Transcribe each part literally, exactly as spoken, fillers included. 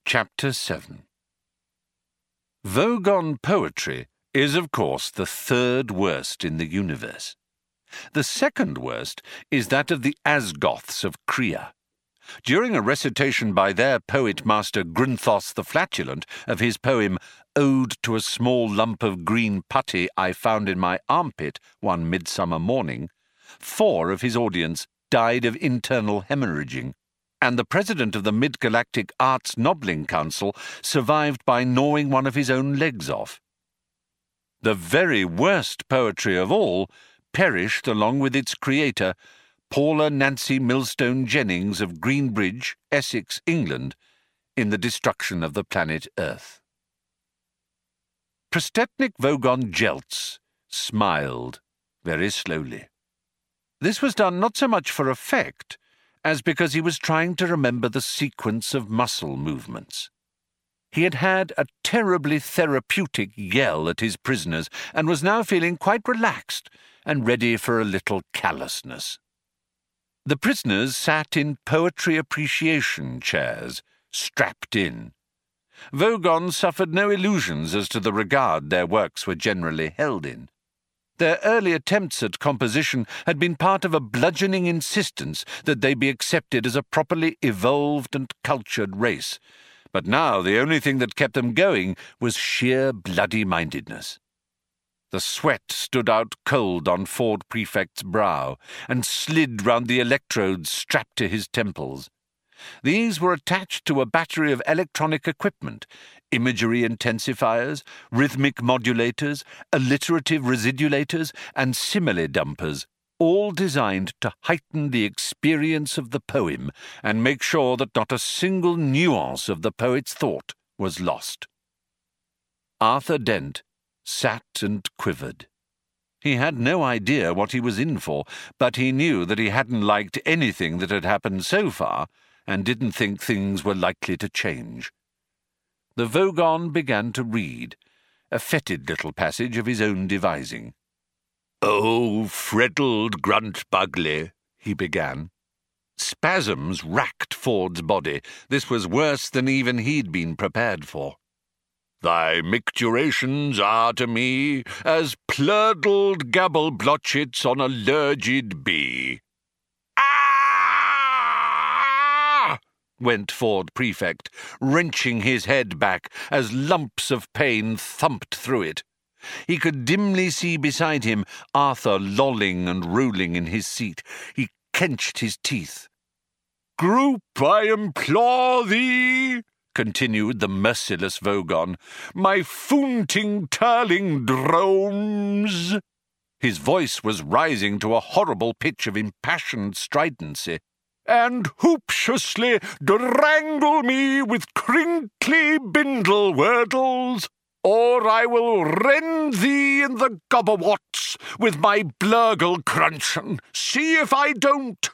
Chapter seven. Vogon poetry is, of course, the third worst in the universe. The second worst is that of the Asgoths of Krea. During a recitation by their poet-master Grunthos the Flatulent of his poem Ode to a Small Lump of Green Putty I Found in My Armpit One Midsummer Morning, four of his audience died of internal hemorrhaging, and the president of the Mid-Galactic Arts Nobbling Council survived by gnawing one of his own legs off. The very worst poetry of all perished along with its creator, Paula Nancy Millstone Jennings of Greenbridge, Essex, England, in the destruction of the planet Earth. Prostetnik Vogon Jeltz smiled very slowly. This was done not so much for effect as because he was trying to remember the sequence of muscle movements. He had had a terribly therapeutic yell at his prisoners and was now feeling quite relaxed and ready for a little callousness. The prisoners sat in poetry appreciation chairs, strapped in. Vogon suffered no illusions as to the regard their works were generally held in. Their early attempts at composition had been part of a bludgeoning insistence that they be accepted as a properly evolved and cultured race, but now the only thing that kept them going was sheer bloody-mindedness. The sweat stood out cold on Ford Prefect's brow and slid round the electrodes strapped to his temples. These were attached to a battery of electronic equipment, imagery intensifiers, rhythmic modulators, alliterative residulators, and simile dumpers, all designed to heighten the experience of the poem and make sure that not a single nuance of the poet's thought was lost. Arthur Dent sat and quivered. He had no idea what he was in for, but he knew that he hadn't liked anything that had happened so far and didn't think things were likely to change. The Vogon began to read, a fetid little passage of his own devising. "Oh, Freddled Gruntbugley," he began. Spasms racked Ford's body. This was worse than even he'd been prepared for. "Thy micturations are to me as plurdled gabble blotchets on a lurgid bee." Went Ford Prefect, wrenching his head back as lumps of pain thumped through it. He could dimly see beside him Arthur lolling and rolling in his seat. He clenched his teeth. "Group, I implore thee," continued the merciless Vogon, "my foonting turling drones." His voice was rising to a horrible pitch of impassioned stridency. "And hooptiously drangle me with crinkly bindle wordles, or I will rend thee in the gobberwats with my blurgle cruncheon. See if I don't."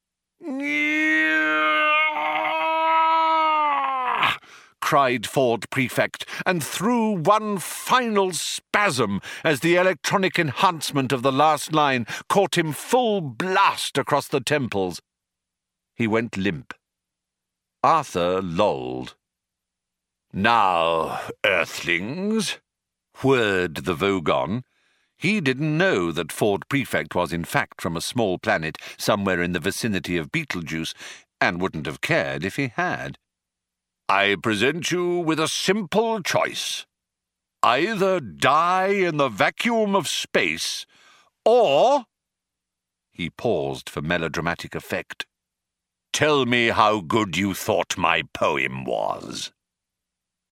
Cried Ford Prefect, and threw one final spasm as the electronic enhancement of the last line caught him full blast across the temples. He went limp. Arthur lolled. "Now, earthlings," whirred the Vogon. He didn't know that Ford Prefect was in fact from a small planet somewhere in the vicinity of Betelgeuse, and wouldn't have cared if he had. "I present you with a simple choice. Either die in the vacuum of space, or—" He paused for melodramatic effect. "Tell me how good you thought my poem was."